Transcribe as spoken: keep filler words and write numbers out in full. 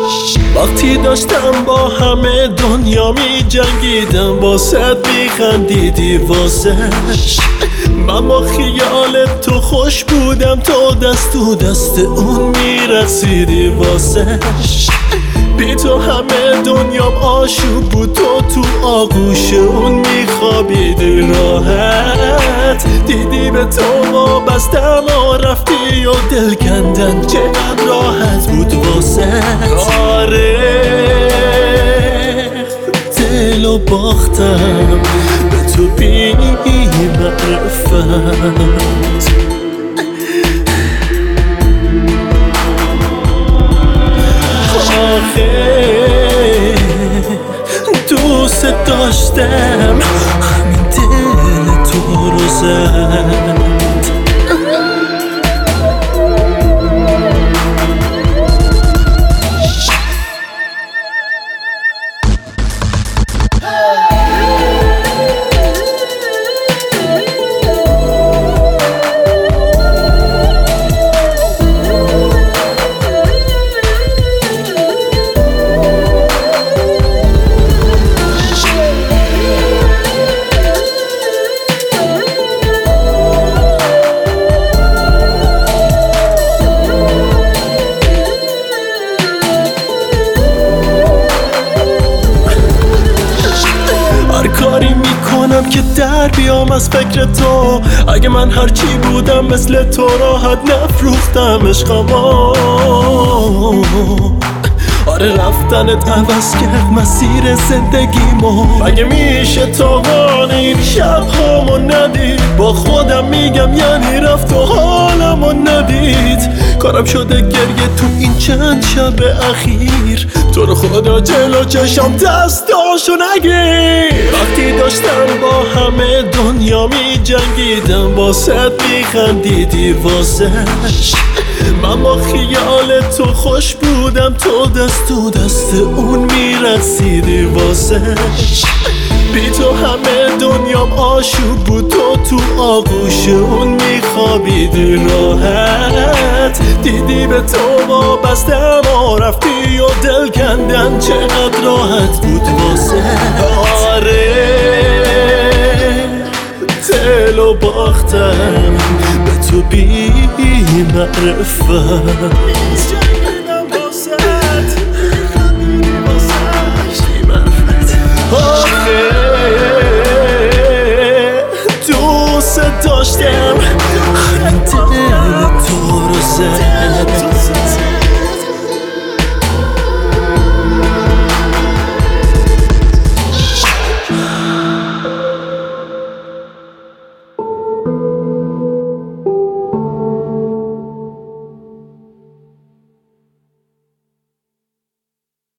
وقتی داشتم با همه دنیا می جنگیدم، واسه میخندیدی واسش. من با خیال تو خوش بودم، تو دست تو دست اون میرسیدی واسش. بی تو همه دنیام آشوب بود، تو تو آغوش اون میخوابیدی راحت. دیدی به تو وابستم و رفتی و دل کندن چقدر راحت بود واسه. آره دلو باختم به تو بی معرفت. دوست داشتم همین دل تو رو زد. کاری میکنم که در بیام از فکر تو. اگه من هرچی بودم مثل تو راحت نفروختم عشقمو. آره رفتنت عوض کرد مسیر زندگیمو. مگه میشه تا این شب هامو ندید؟ با خودم میگم یعنی رفت و حالمو ندید. کارم شده گریه تو این چند شب اخیر. تو رو خدا جلو چشم دستاشو نگیر. وقتی داشتم با همه دنیا می جنگیدم، واسه میخندیدی واسش. من با خیال تو خوش بودم، تو دست تو دست اون میرسیدی واسش. بی تو همه دنیام آشوب بود، تو تو آغوش اون میخوابیدی راحت. دیدی به تو وابستم و رفتی و دل کندن چقدر راحت بود واسه. آره دلو باختم به تو بی معرفت. دوست داشتم همین دل تو رو زد.